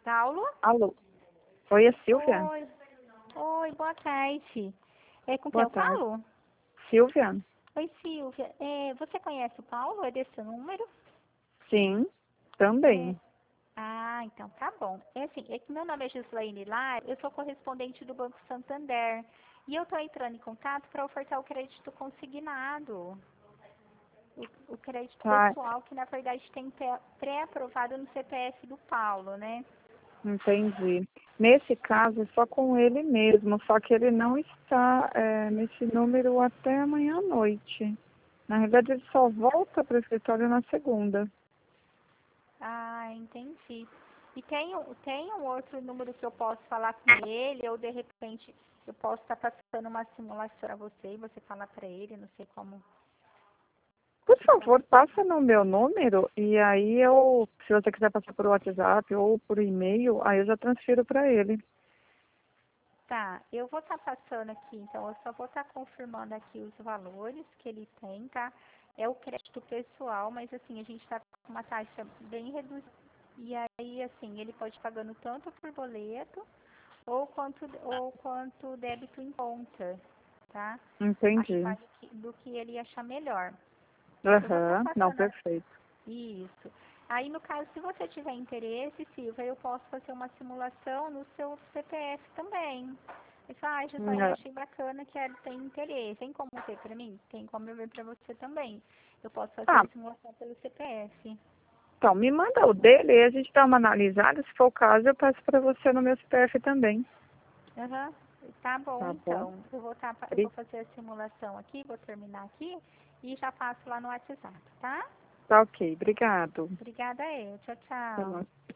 Paulo? Alô? Oi, é Silvia? Oi. Oi, boa tarde. É com quem Boa eu tarde. falo? Silvia? Oi, Silvia. Você conhece o Paulo? É desse número? Sim, É. também. Ah, então tá bom. É que meu nome é Gislaine Lar, eu sou correspondente do Banco Santander. E eu estou entrando em contato para ofertar o crédito consignado. O crédito Tá, pessoal, que na verdade tem pré-aprovado no CPF do Paulo, né? entendi. Nesse caso, é só com ele mesmo, só que ele não está nesse número até amanhã à noite. Na verdade, ele só volta para o escritório na segunda. Ah, entendi. E tem um outro número que eu posso falar com ele, ou de repente eu posso estar passando uma simulação para você e você falar para ele, não sei como. Por favor, passa no meu número e aí se você quiser passar por WhatsApp ou por e-mail, aí eu já transfiro para ele. Tá, eu vou estar passando aqui, então eu só vou estar confirmando aqui os valores que ele tem, tá? É o crédito pessoal, mas assim, a gente está com uma taxa bem reduzida. E aí, assim, ele pode ir pagando tanto por boleto ou quanto débito em conta, tá? Aí Entendi. vale do que ele achar melhor. Eu vou estar Aham, não, passando perfeito. isso. Aí, no caso, se você tiver interesse, Silvia, eu posso fazer uma simulação no seu CPF também. Ele fala, ah, Gislaine, É. achei bacana que ele tem interesse. Tem como ver para mim? Tem como eu ver para você também. Eu posso fazer Ah, a simulação pelo CPF. então, me manda o dele e a gente dá uma analisada. Se for o caso, eu passo para você no meu CPF também. Aham. Tá bom, Tá bom? então. Eu vou fazer a simulação aqui, vou terminar aqui e já passo lá no WhatsApp, tá? Tá ok, obrigado. Obrigada, eu. Tchau, Tá tchau. bom.